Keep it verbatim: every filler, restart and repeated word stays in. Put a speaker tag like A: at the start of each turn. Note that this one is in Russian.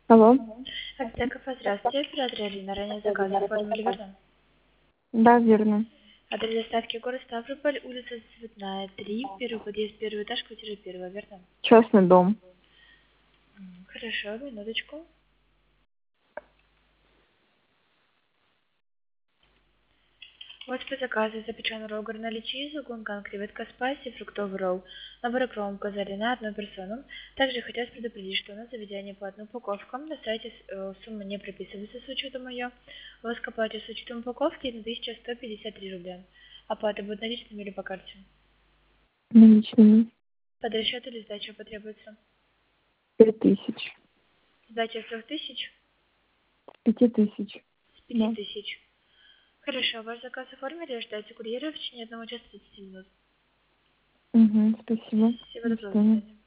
A: Алло.
B: Аптека, здравствуйте, оператор Ирина. Ранее заказ оформили, верно?
A: Да, верно.
B: Адрес доставки город Ставрополь, улица Цветная, три, первый подъезд, первый этаж, квартира первая, верно?
A: Частный дом.
B: М, Хорошо, минуточку. Вот по заказу запеченный ролл горной чизу, гункан, креветка спайси, фруктовый ролл, набор икром козари на одну персону. Также хотелось предупредить, что у нас заведение платная упаковка. На сайте э, сумма не прописывается с учетом ее. У вас к оплате с учетом упаковки на тысяча сто пятьдесят три рубля. Оплата будет наличными или по карте?
A: Наличными.
B: Под расчет или сдача потребуется?
A: Пять тысяч.
B: Сдача с трех тысяч?
A: Пяти тысяч.
B: С пяти
A: Да.
B: тысяч. Хорошо, ваш заказ оформили, ждайте курьера в течение одного часа тридцати минут.
A: Угу, спасибо.
B: Всего
A: До
B: доброго, до
A: свидания.
B: свидания.